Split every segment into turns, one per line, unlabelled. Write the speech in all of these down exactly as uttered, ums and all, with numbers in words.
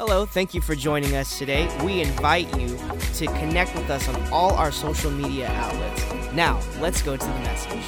Hello, thank you for joining us today. We invite you to connect with us on all our social media outlets. Now, let's go to the message.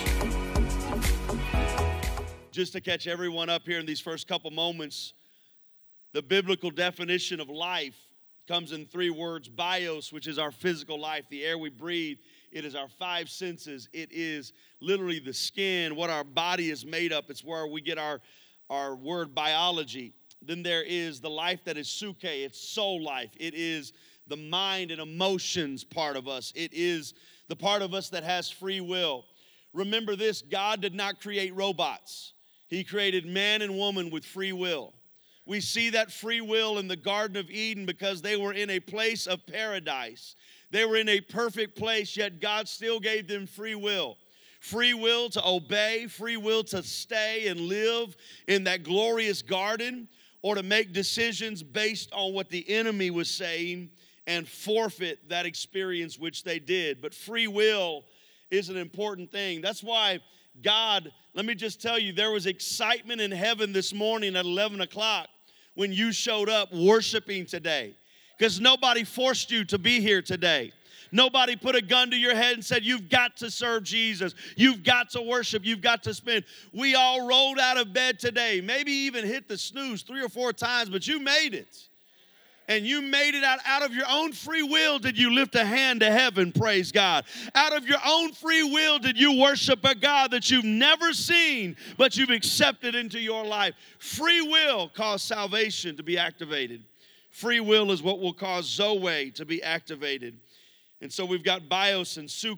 Just to catch everyone up here in these first couple moments, the biblical definition of life comes in three words: bios, which is our physical life, the air we breathe. It is our five senses. It is literally the skin, what our body is made up. It's where we get our, our word biology. Then there is the life that is suke, it's soul life. It is the mind and emotions part of us. It is the part of us that has free will. Remember this, God did not create robots. He created man and woman with free will. We see that free will in the Garden of Eden because they were in a place of paradise. They were in a perfect place, yet God still gave them free will. Free will to obey, free will to stay and live in that glorious garden, or to make decisions based on what the enemy was saying and forfeit that experience which they did. But free will is an important thing. That's why God, let me just tell you, there was excitement in heaven this morning at eleven o'clock when you showed up worshiping today, because nobody forced you to be here today. Nobody put a gun to your head and said, you've got to serve Jesus. You've got to worship. You've got to spend. We all rolled out of bed today, maybe even hit the snooze three or four times, but you made it. And you made it out, out of your own free will. Did you lift a hand to heaven? Praise God. Out of your own free will, did you worship a God that you've never seen, but you've accepted into your life? Free will caused salvation to be activated. Free will is what will cause Zoe to be activated. And so we've got bios and suke.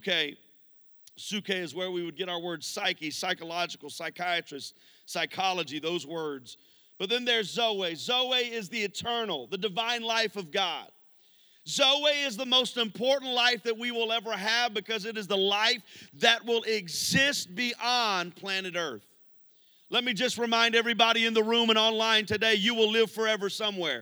Suke is where we would get our word psyche, psychological, psychiatrist, psychology, those words. But then there's Zoe. Zoe is the eternal, the divine life of God. Zoe is the most important life that we will ever have because it is the life that will exist beyond planet Earth. Let me just remind everybody in the room and online today, you will live forever somewhere.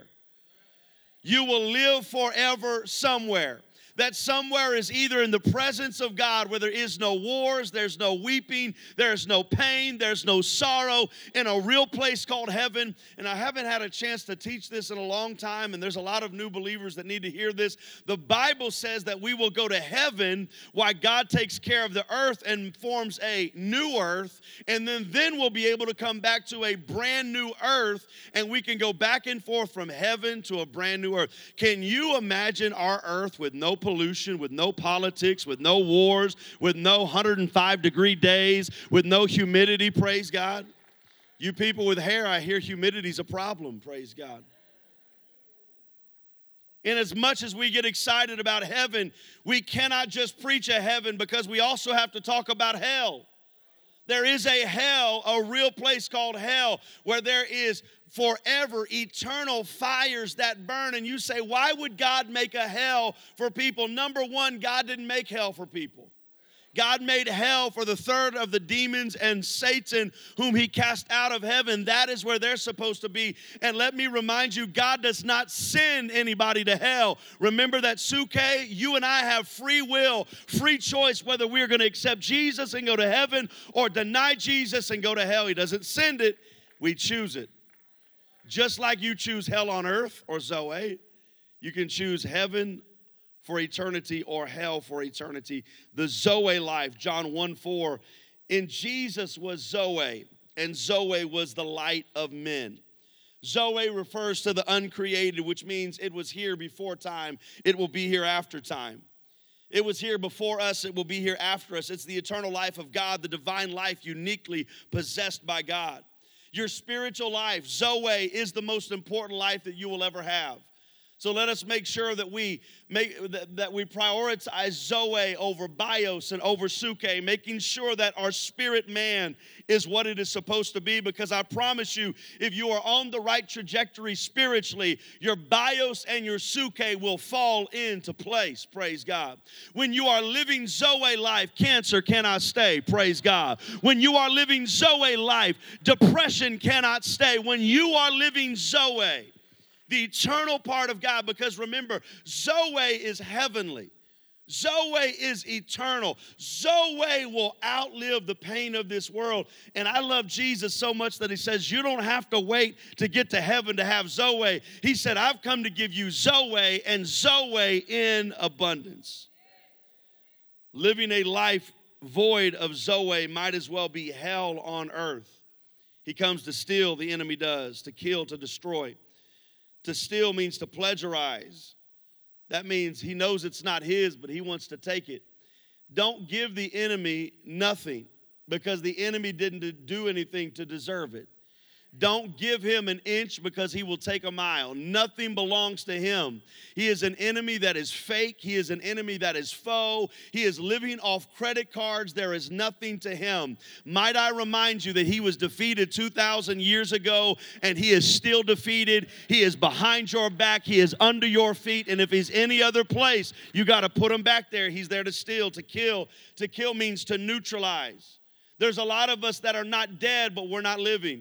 You will live forever somewhere. That somewhere is either in the presence of God where there is no wars, there's no weeping, there's no pain, there's no sorrow, in a real place called heaven. And I haven't had a chance to teach this in a long time, and there's a lot of new believers that need to hear this. The Bible says that we will go to heaven while God takes care of the earth and forms a new earth, and then, then we'll be able to come back to a brand new earth, and we can go back and forth from heaven to a brand new earth. Can you imagine our earth with no pollution, with no politics, with no wars, with no one hundred five degree days, with no humidity? Praise God. You people with hair, I hear humidity's a problem. Praise God. And as much as we get excited about heaven, we cannot just preach a heaven because we also have to talk about hell. There is a hell, a real place called hell, where there is forever eternal fires that burn. And you say, why would God make a hell for people? Number one, God didn't make hell for people. God made hell for the third of the demons and Satan, whom he cast out of heaven. That is where they're supposed to be. And let me remind you, God does not send anybody to hell. Remember that, Suke, you and I have free will, free choice whether we're going to accept Jesus and go to heaven or deny Jesus and go to hell. He doesn't send it, we choose it. Just like you choose hell on earth, or Zoe, you can choose heaven for eternity or hell for eternity. The Zoe life, John one four, in Jesus was Zoe, and Zoe was the light of men. Zoe refers to the uncreated, which means it was here before time, it will be here after time. It was here before us, it will be here after us. It's the eternal life of God, the divine life uniquely possessed by God. Your spiritual life, Zoe, is the most important life that you will ever have. So let us make sure that we make that, that we prioritize Zoe over bios and over suke, making sure that our spirit man is what it is supposed to be, because I promise you, if you are on the right trajectory spiritually, your bios and your suke will fall into place. Praise God. When you are living Zoe life, cancer cannot stay. Praise God. When you are living Zoe life, depression cannot stay. When you are living Zoe, the eternal part of God, because remember, Zoe is heavenly. Zoe is eternal. Zoe will outlive the pain of this world. And I love Jesus so much that he says, you don't have to wait to get to heaven to have Zoe. He said, I've come to give you Zoe and Zoe in abundance. Living a life void of Zoe might as well be hell on earth. He comes to steal, the enemy does, to kill, to destroy. To steal means to plagiarize. That means he knows it's not his, but he wants to take it. Don't give the enemy nothing, because the enemy didn't do anything to deserve it. Don't give him an inch, because he will take a mile. Nothing belongs to him. He is an enemy that is fake. He is an enemy that is faux. He is living off credit cards. There is nothing to him. Might I remind you that he was defeated two thousand years ago, and he is still defeated. He is behind your back. He is under your feet. And if he's any other place, you got to put him back there. He's there to steal, to kill. To kill means to neutralize. There's a lot of us that are not dead, but we're not living.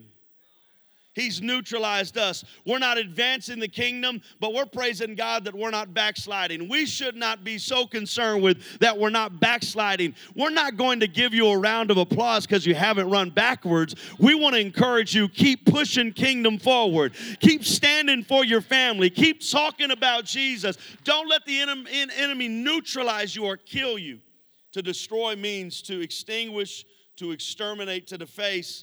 He's neutralized us. We're not advancing the kingdom, but we're praising God that we're not backsliding. We should not be so concerned with that we're not backsliding. We're not going to give you a round of applause because you haven't run backwards. We want to encourage you, keep pushing kingdom forward. Keep standing for your family. Keep talking about Jesus. Don't let the enemy neutralize you or kill you. To destroy means to extinguish, to exterminate, to deface.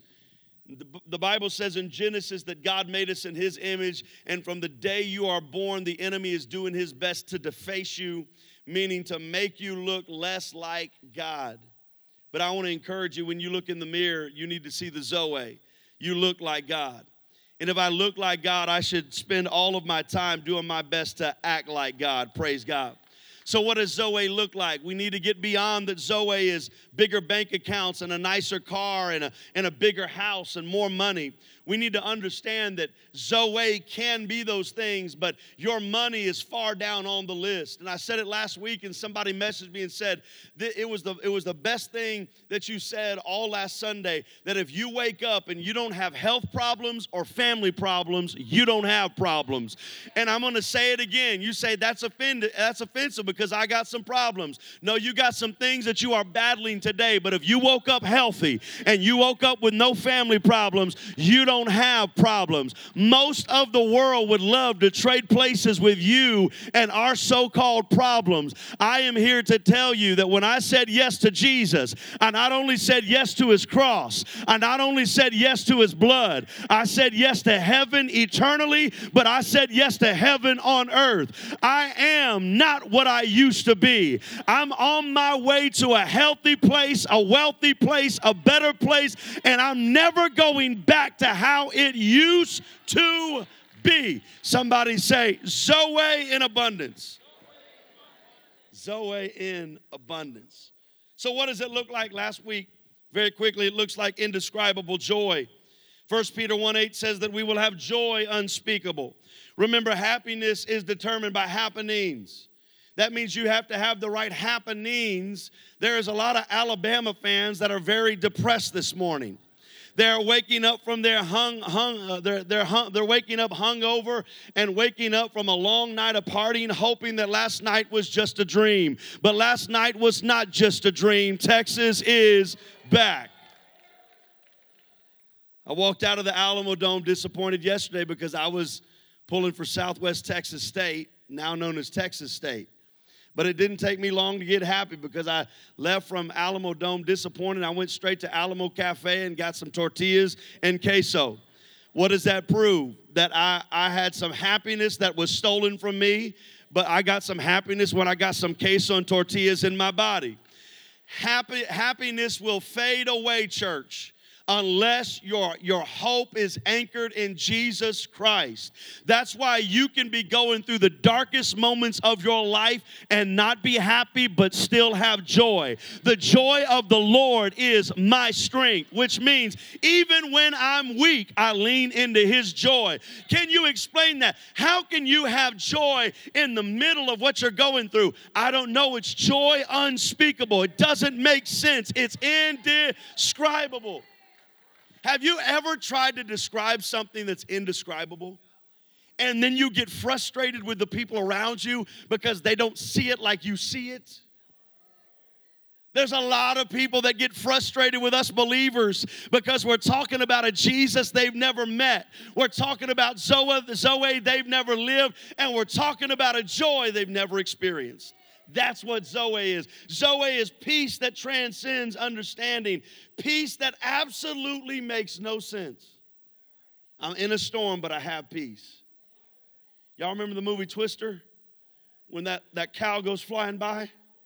The Bible says in Genesis that God made us in his image, and from the day you are born, the enemy is doing his best to deface you, meaning to make you look less like God. But I want to encourage you, when you look in the mirror, you need to see the Zoe. You look like God. And if I look like God, I should spend all of my time doing my best to act like God. Praise God. So what does Zoe look like? We need to get beyond that Zoe is bigger bank accounts and a nicer car and a, and a bigger house and more money. We need to understand that Zoe can be those things, but your money is far down on the list. And I said it last week, and somebody messaged me and said, it was the, it was the best thing that you said all last Sunday, that if you wake up and you don't have health problems or family problems, you don't have problems. And I'm going to say it again. You say, that's offended, that's offensive because I got some problems. No, you got some things that you are battling today, but if you woke up healthy and you woke up with no family problems, you don't don't have problems. Most of the world would love to trade places with you and our so-called problems. I am here to tell you that when I said yes to Jesus, I not only said yes to his cross, I not only said yes to his blood, I said yes to heaven eternally, but I said yes to heaven on earth. I am not what I used to be. I'm on my way to a healthy place, a wealthy place, a better place, and I'm never going back to how it used to be. Somebody say, Zoe in abundance. Zoe in abundance. So what does it look like? Last week, very quickly, it looks like indescribable joy. First Peter one eight says that we will have joy unspeakable. Remember, happiness is determined by happenings. That means you have to have the right happenings. There is a lot of Alabama fans that are very depressed this morning. They're waking up from their hung, hung, uh, they're, they're, hung, they're waking up hungover and waking up from a long night of partying, hoping that last night was just a dream. But last night was not just a dream. Texas is back. I walked out of the Alamo Dome disappointed yesterday because I was pulling for Southwest Texas State, now known as Texas State. But it didn't take me long to get happy because I left from Alamo Dome disappointed. I went straight to Alamo Cafe and got some tortillas and queso. What does that prove? That I, I had some happiness that was stolen from me, but I got some happiness when I got some queso and tortillas in my body. Happy, happiness will fade away, church, unless your, your hope is anchored in Jesus Christ. That's why you can be going through the darkest moments of your life and not be happy, but still have joy. The joy of the Lord is my strength, which means even when I'm weak, I lean into his joy. Can you explain that? How can you have joy in the middle of what you're going through? I don't know. It's joy unspeakable. It doesn't make sense. It's indescribable. Have you ever tried to describe something that's indescribable? And then you get frustrated with the people around you because they don't see it like you see it? There's a lot of people that get frustrated with us believers because we're talking about a Jesus they've never met. We're talking about Zoe, Zoe they've never lived, and we're talking about a joy they've never experienced. That's what Zoe is. Zoe is peace that transcends understanding, peace that absolutely makes no sense. I'm in a storm, but I have peace. Y'all remember the movie Twister? When that, that cow goes flying by?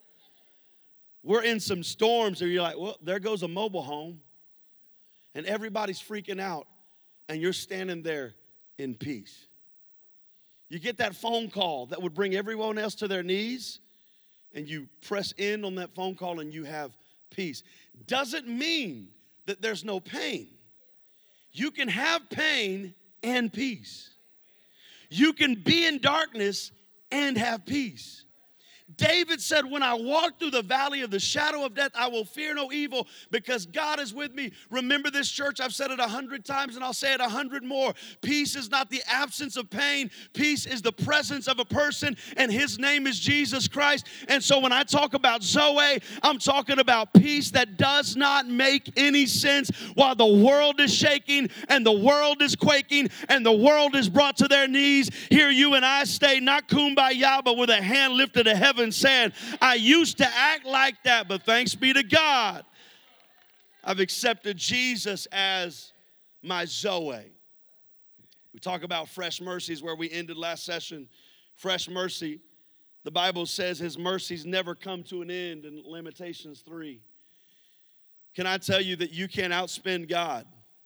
We're in some storms and you're like, well, there goes a mobile home. And everybody's freaking out. And you're standing there in peace. You get that phone call that would bring everyone else to their knees. And you press in on that phone call and you have peace. Doesn't mean that there's no pain. You can have pain and peace. You can be in darkness and have peace. David said, when I walk through the valley of the shadow of death, I will fear no evil because God is with me. Remember this, church, I've said it a hundred times and I'll say it a hundred more. Peace is not the absence of pain. Peace is the presence of a person, and his name is Jesus Christ. And so when I talk about Zoe, I'm talking about peace that does not make any sense while the world is shaking and the world is quaking and the world is brought to their knees. Here you and I stay, not kumbaya, but with a hand lifted to heaven, saying, I used to act like that, but thanks be to God, I've accepted Jesus as my Zoe. We talk about fresh mercies where we ended last session. Fresh mercy. The Bible says his mercies never come to an end in Lamentations three. Can I tell you that you can't outspend God?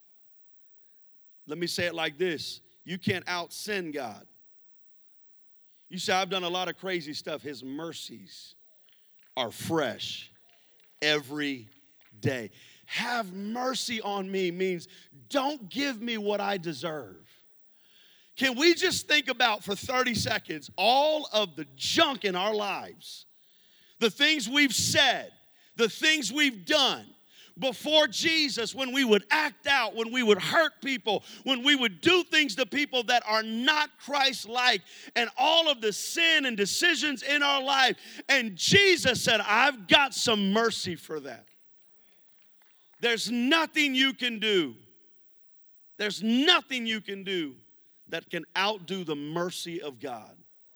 Let me say it like this. You can't out-sin God. You say, I've done a lot of crazy stuff. His mercies are fresh every day. Have mercy on me means don't give me what I deserve. Can we just think about for thirty seconds all of the junk in our lives, the things we've said, the things we've done before Jesus, when we would act out, when we would hurt people, when we would do things to people that are not Christ-like, and all of the sin and decisions in our life. And Jesus said, I've got some mercy for that. There's nothing you can do. There's nothing you can do that can outdo the mercy of God.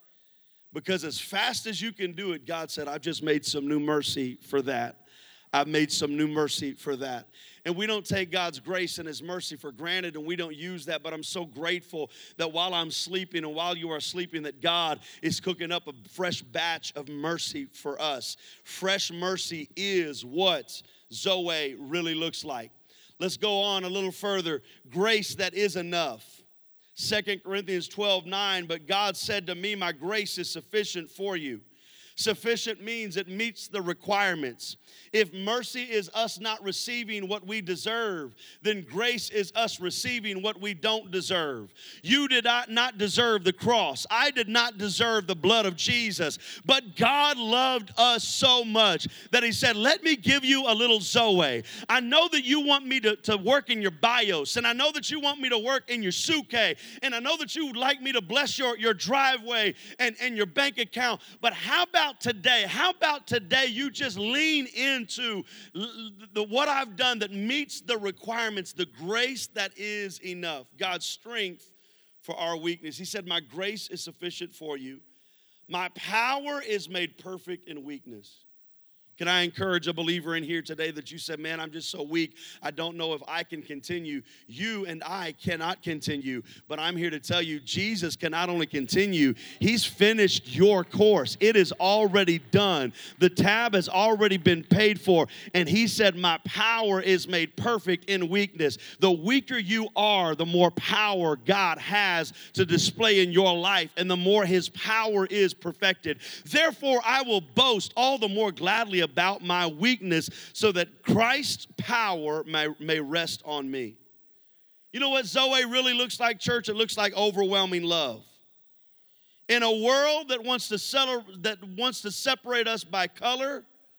Because as fast as you can do it, God said, I've just made some new mercy for that. I've made some new mercy for that. And we don't take God's grace and his mercy for granted, and we don't use that, but I'm so grateful that while I'm sleeping and while you are sleeping, that God is cooking up a fresh batch of mercy for us. Fresh mercy is what Zoe really looks like. Let's go on a little further. Grace that is enough. Second Corinthians twelve nine, but God said to me, my grace is sufficient for you. Sufficient means it meets the requirements. If mercy is us not receiving what we deserve, then grace is us receiving what we don't deserve. You did not, not deserve the cross. I did not deserve the blood of Jesus. But God loved us so much that he said, let me give you a little Zoe. I know that you want me to, to work in your bios, and I know that you want me to work in your suke, and I know that you would like me to bless your, your driveway and, and your bank account. But how about today? How about today you just lean into the, what I've done that meets the requirements, the grace that is enough, God's strength for our weakness. He said, my grace is sufficient for you. My power is made perfect in weakness. Can I encourage a believer in here today that you said, man, I'm just so weak, I don't know if I can continue. You and I cannot continue, but I'm here to tell you, Jesus can not only continue, he's finished your course. It is already done. The tab has already been paid for, and he said, my power is made perfect in weakness. The weaker you are, the more power God has to display in your life, and the more his power is perfected. Therefore, I will boast all the more gladly about my weakness, so that Christ's power may, may rest on me. You know what Zoe really looks like, church? It looks like overwhelming love. In a world that wants to settle, that wants to separate us by color,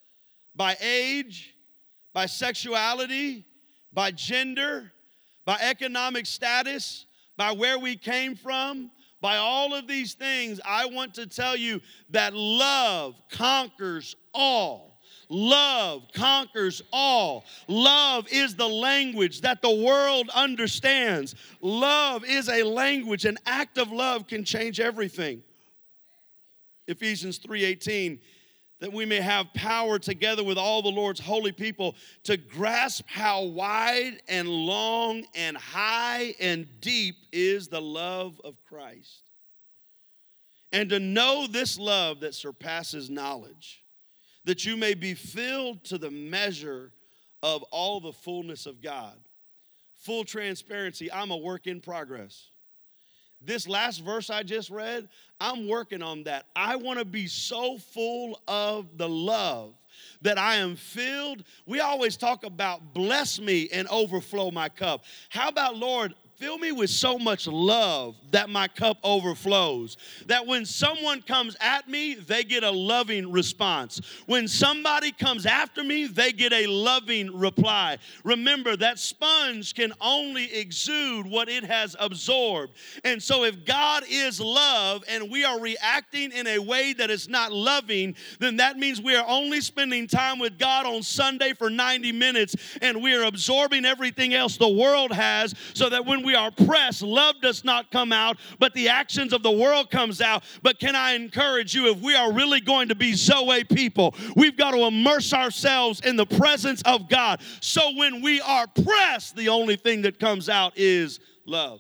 by age, by sexuality, by gender, by economic status, by where we came from, by all of these things, I want to tell you that love conquers all. Love conquers all. Love is the language that the world understands. Love is a language. An act of love can change everything. Ephesians three eighteen, that we may have power together with all the Lord's holy people to grasp how wide and long and high and deep is the love of Christ. And to know this love that surpasses knowledge, that you may be filled to the measure of all the fullness of God. Full transparency, I'm a work in progress. This last verse I just read, I'm working on that. I want to be so full of the love that I am filled. We always talk about bless me and overflow my cup. How about, Lord, fill me with so much love that my cup overflows. That when someone comes at me, they get a loving response. When somebody comes after me, they get a loving reply. Remember, that sponge can only exude what it has absorbed. And so if God is love and we are reacting in a way that is not loving, then that means we are only spending time with God on Sunday for ninety minutes and we are absorbing everything else the world has, so that when we are pressed, love does not come out, but the actions of the world comes out. But can I encourage you, if we are really going to be Zoe people, we've got to immerse ourselves in the presence of God. So when we are pressed, the only thing that comes out is love.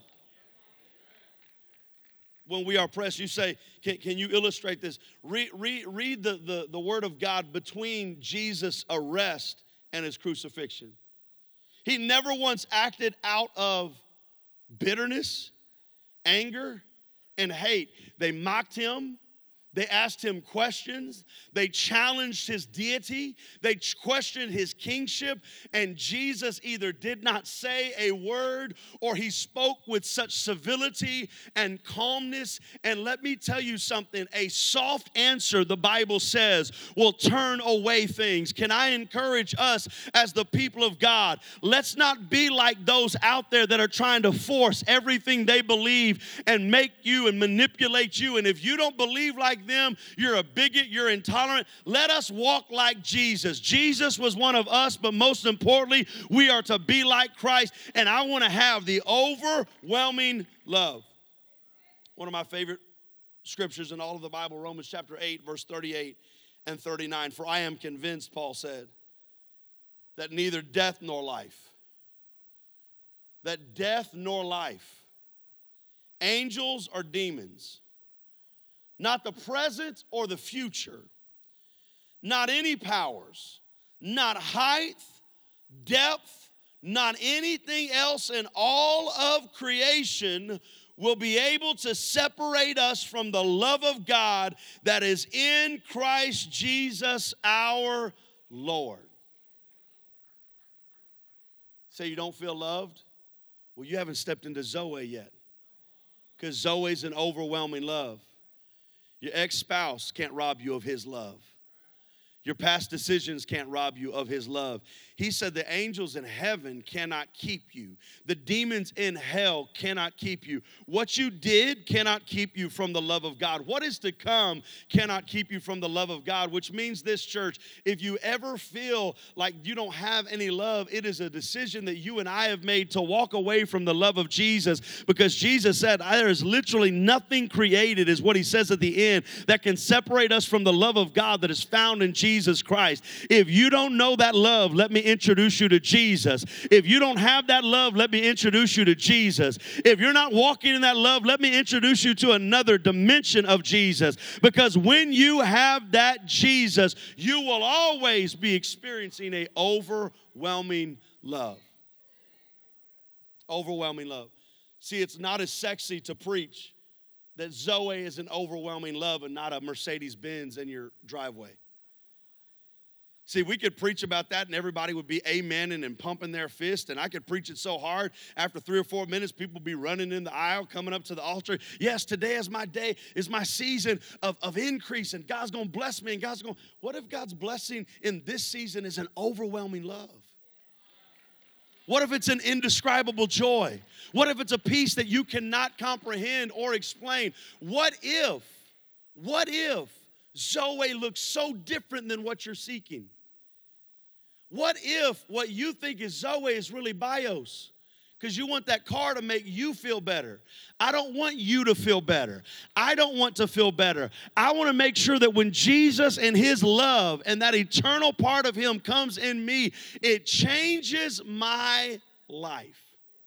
When we are pressed, you say, can, can you illustrate this? Read, read, read the, the, the word of God between Jesus' arrest and his crucifixion. He never once acted out of bitterness, anger, and hate. They mocked him. They asked him questions. They challenged his deity. They questioned his kingship. And Jesus either did not say a word or he spoke with such civility and calmness. And let me tell you something, a soft answer, the Bible says, will turn away things. Can I encourage us as the people of God? Let's not be like those out there that are trying to force everything they believe and make you and manipulate you. And if you don't believe like them, you're a bigot, you're intolerant. Let us walk like Jesus. Jesus was one of us, but most importantly, we are to be like Christ, and I want to have the overwhelming love. One of my favorite scriptures in all of the Bible, Romans chapter eight, verse thirty-eight and thirty-nine. For I am convinced, Paul said, that neither death nor life, that death nor life, angels or demons, not the present or the future, not any powers, not height, depth, not anything else in all of creation will be able to separate us from the love of God that is in Christ Jesus our Lord. Say you don't feel loved? Well, you haven't stepped into Zoe yet, because Zoe is an overwhelming love. Your ex-spouse can't rob you of his love. Your past decisions can't rob you of his love. He said the angels in heaven cannot keep you. The demons in hell cannot keep you. What you did cannot keep you from the love of God. What is to come cannot keep you from the love of God, which means this, church, if you ever feel like you don't have any love, it is a decision that you and I have made to walk away from the love of Jesus, because Jesus said there is literally nothing created, is what he says at the end, that can separate us from the love of God that is found in Jesus Christ. If you don't know that love, let me introduce you to Jesus. If you don't have that love, let me introduce you to Jesus. If you're not walking in that love, let me introduce you to another dimension of Jesus. Because when you have that Jesus, you will always be experiencing an overwhelming love. Overwhelming love. See, it's not as sexy to preach that Zoe is an overwhelming love and not a Mercedes-Benz in your driveway. See, we could preach about that and everybody would be amening and pumping their fist, and I could preach it so hard, after three or four minutes, people would be running in the aisle, coming up to the altar. Yes, today is my day, is my season of, of increase, and God's going to bless me, and God's going to... What if God's blessing in this season is an overwhelming love? What if it's an indescribable joy? What if it's a peace that you cannot comprehend or explain? What if, what if Zoe looks so different than what you're seeking? What if what you think is Zoe is really bios? Because you want that car to make you feel better. I don't want you to feel better. I don't want to feel better. I want to make sure that when Jesus and his love and that eternal part of him comes in me, it changes my life.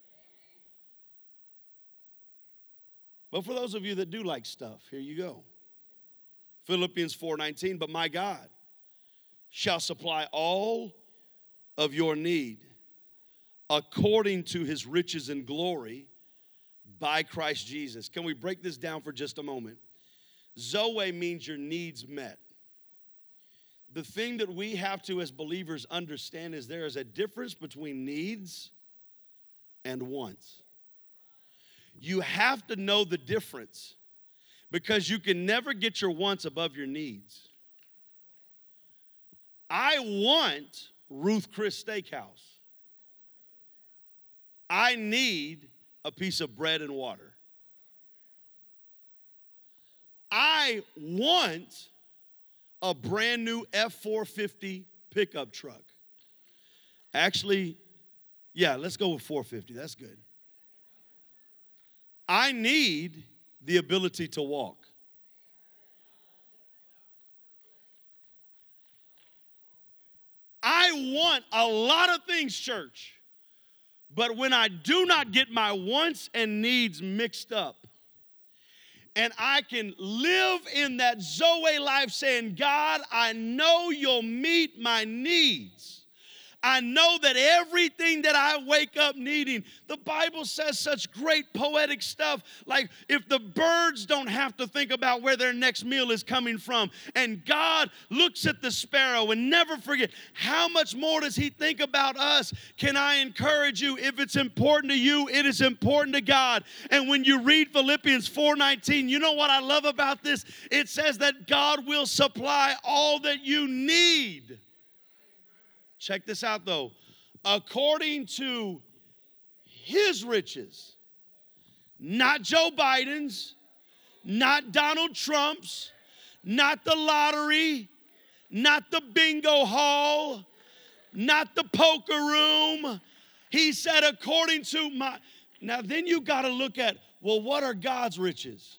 But for those of you that do like stuff, here you go. Philippians four nineteen, but my God shall supply all of your need according to his riches and glory by Christ Jesus. Can we break this down for just a moment? Zoe means your needs met. The thing that we have to as believers understand is there is a difference between needs and wants. You have to know the difference because you can never get your wants above your needs. I want Ruth Chris Steakhouse. I need a piece of bread and water. I want a brand new F four fifty pickup truck. Actually, yeah, let's go with four fifty. That's good. I need the ability to walk. I want a lot of things, church. But when I do not get my wants and needs mixed up, and I can live in that Zoe life saying, God, I know you'll meet my needs. I know that everything that I wake up needing, the Bible says such great poetic stuff, like if the birds don't have to think about where their next meal is coming from, and God looks at the sparrow and never forget, how much more does he think about us? Can I encourage you, if it's important to you, it is important to God. And when you read Philippians four nineteen, you know what I love about this? It says that God will supply all that you need. Check this out, though. According to his riches, not Joe Biden's, not Donald Trump's, not the lottery, not the bingo hall, not the poker room. He said, according to my. Now, then you got to look at, well, what are God's riches?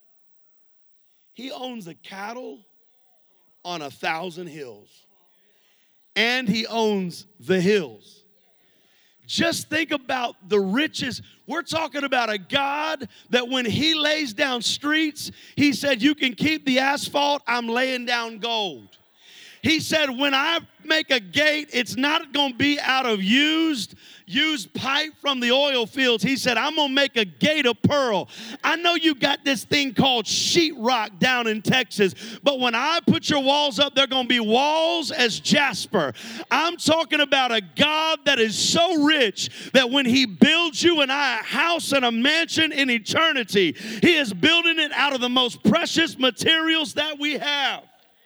He owns the cattle on a thousand hills. And he owns the hills. Just think about the riches. We're talking about a God that when he lays down streets, he said, you can keep the asphalt, I'm laying down gold. He said, when I make a gate, it's not going to be out of used, used pipe from the oil fields. He said, I'm going to make a gate of pearl. I know you got this thing called sheetrock down in Texas, but when I put your walls up, they're going to be walls as jasper. I'm talking about a God that is so rich that when he builds you and I a house and a mansion in eternity, he is building it out of the most precious materials that we have.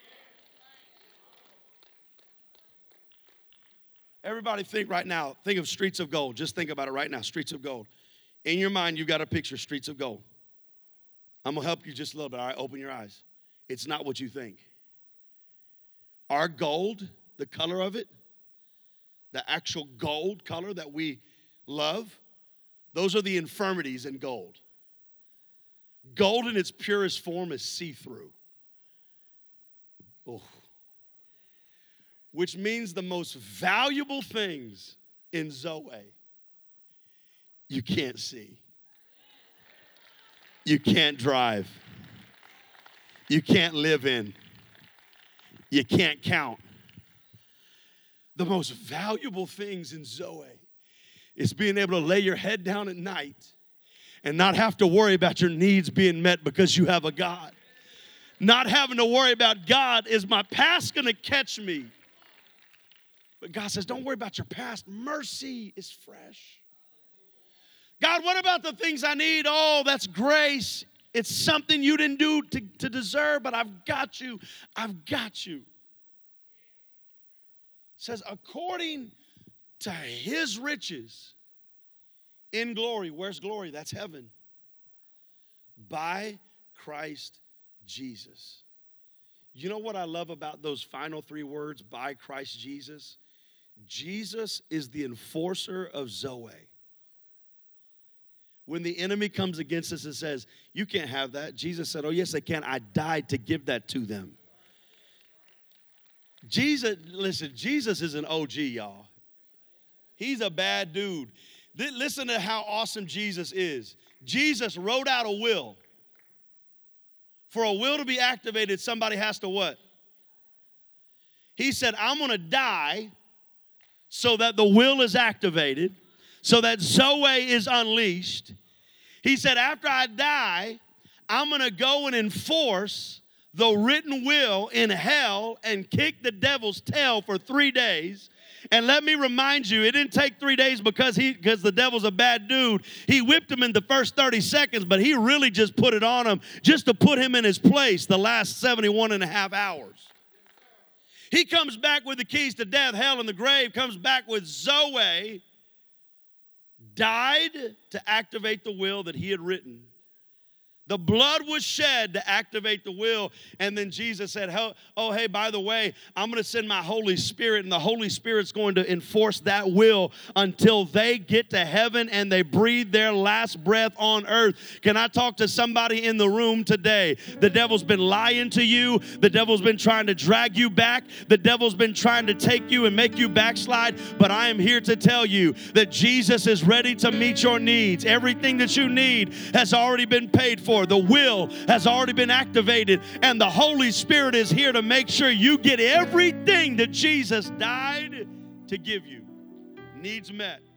Everybody think right now, think of streets of gold. Just think about it right now, streets of gold. In your mind, you've got to picture streets of gold. I'm going to help you just a little bit. All right, open your eyes. It's not what you think. Our gold, the color of it, the actual gold color that we love, those are the infirmities in gold. Gold in its purest form is see-through. Oh. Which means the most valuable things in Zoe, you can't see. You can't drive. You can't live in. You can't count. The most valuable things in Zoe is being able to lay your head down at night and not have to worry about your needs being met because you have a God. Not having to worry about, God, is my past going to catch me? But God says, don't worry about your past. Mercy is fresh. God, what about the things I need? Oh, that's grace. It's something you didn't do to, to deserve, but I've got you. I've got you. It says, according to his riches in glory. Where's glory? That's heaven. By Christ Jesus. You know what I love about those final three words, by Christ Jesus? Jesus is the enforcer of Zoe. When the enemy comes against us and says, you can't have that, Jesus said, oh, yes, they can. I died to give that to them. Jesus, listen, Jesus is an O G, y'all. He's a bad dude. Listen to how awesome Jesus is. Jesus wrote out a will. For a will to be activated, somebody has to what? He said, I'm going to die so that the will is activated, so that Zoe is unleashed. He said, after I die, I'm going to go and enforce the written will in hell and kick the devil's tail for three days. And let me remind you, it didn't take three days because he because the devil's a bad dude. He whipped him in the first thirty seconds, but he really just put it on him just to put him in his place the last seventy-one and a half hours. He comes back with the keys to death, hell, and the grave, comes back with Zoe, died to activate the will that he had written. The blood was shed to activate the will. And then Jesus said, oh, hey, by the way, I'm going to send my Holy Spirit, and the Holy Spirit's going to enforce that will until they get to heaven and they breathe their last breath on earth. Can I talk to somebody in the room today? The devil's been lying to you. The devil's been trying to drag you back. The devil's been trying to take you and make you backslide. But I am here to tell you that Jesus is ready to meet your needs. Everything that you need has already been paid for. The will has already been activated, and the Holy Spirit is here to make sure you get everything that Jesus died to give you. Needs met.